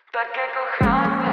Таке кохання,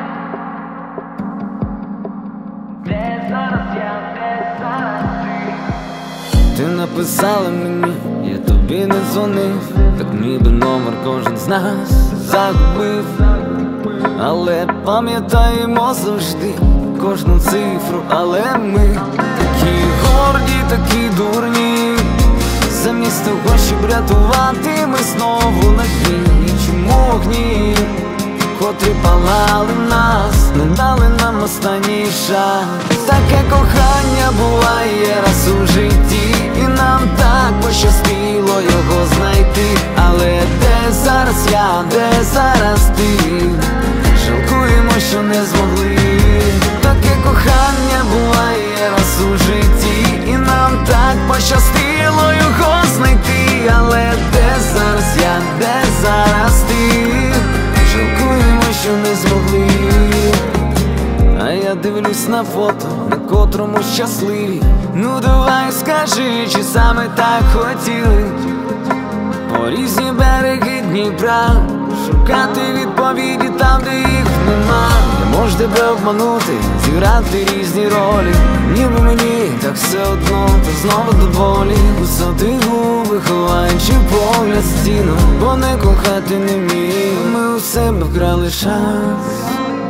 де зараз я, де зараз ти? Ти написала мені, я тобі не дзвонив, так ніби номер кожен з нас загубив. Але пам'ятаємо завжди кожну цифру, але ми такі горді, такі дурні. Замість того, щоб рятувати, ми знову на дні. Чому огні, котрі палали нас, не дали нам останній шанс? Таке кохання буває раз у житті, і нам так пощастило його знайти. Але де зараз я, де зараз ти? Жалкуємо, що не змогли. Таке кохання буває раз у житті, і нам так пощастило його знайти. Але де зараз я, де зараз ти? Жалкуємо, що не змогли. А я дивлюсь на фото, на котрому щасливі. Ну давай скажи, чи саме так хотіли? По різні береги Дніпра шукати відповіді там, де їх нема. Я можу тебе обманути, зіграти різні ролі, ніби мені так все одно, та знову до болі. Висоти губи, ховаючи погляд стіну, бо не кохати не вмію. Ми у себе вкрали шанс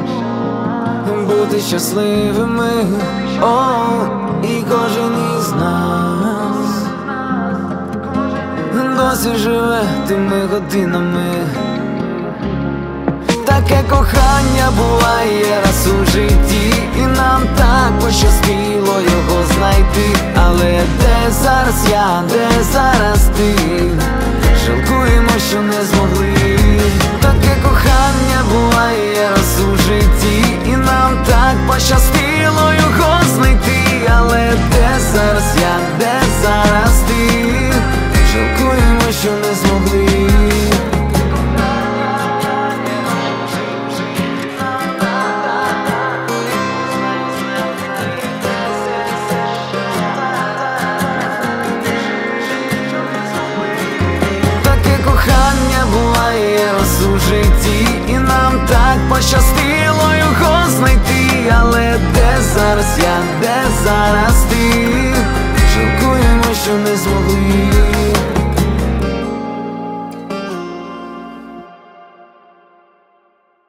бути щасливими, о, і кожен із нас досі живе тими годинами. Таке кохання буває раз у житті, і нам так пощастило його знайти. Але де зараз я, де зараз ти? Жалкуємо, що не змогли. Таке кохання буває раз у житті, і нам так пощастило його знайти. Але де зараз я, де зараз ти? Жалкуємо, що не змогли. Таке кохання буває раз у житті, і нам так пощастило його знайти. Але де зараз я, де зараз